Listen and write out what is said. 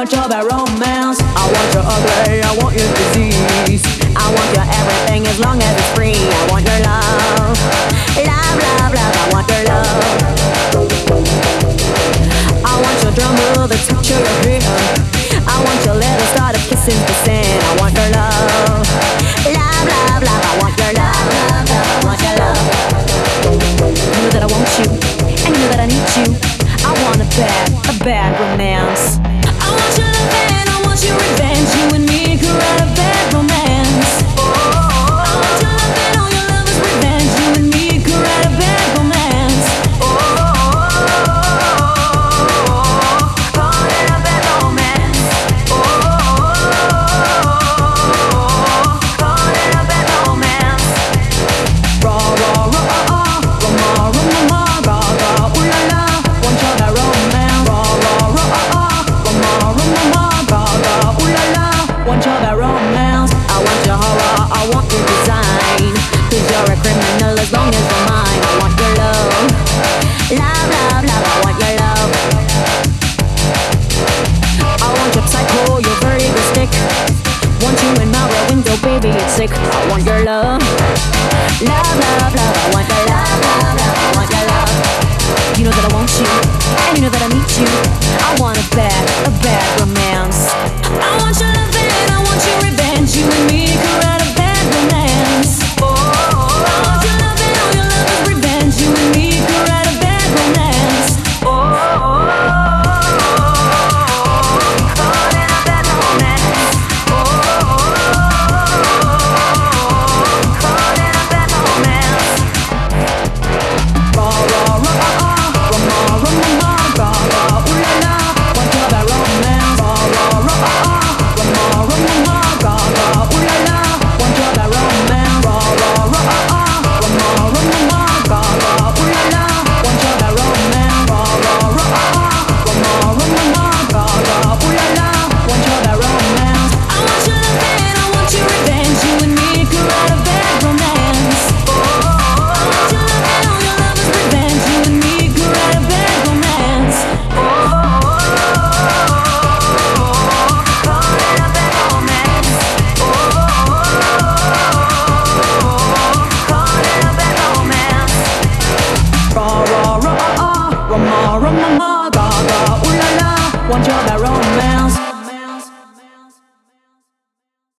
want your bad romance. I want your ugly, I want your disease. I want your everything as long as it's free. I want your love, love, love, love. I want your love. I want your drum roll, the touch of your hand. I want your little start of kissing the sand. I want your love, love, love, love. I want your love, love, love. I want your love. You know that I want you, and you know that I need you. I want a bad romance. I want your love and I want your revenge. You and me could write a bad romance. I want your love and all your love is revenge. You and me could write a bad romance. Call it a bad romance. Call it a bad romance. Raw, raw, raw, raw, raw, raw, raw, raw, raw, ooh la la. Want your bad romance. Raw, raw, raw, raw, raw, raw, raw, raw, raw, ooh la la. Want your bad romance. I want your horror, I want your design. 'Cause you're a criminal as long as you're mine. I want your love, love, love, love. I want your love. I want your psycho, your very stick. Want you in my rear window, baby, it's sick. I want your love, love, love, love.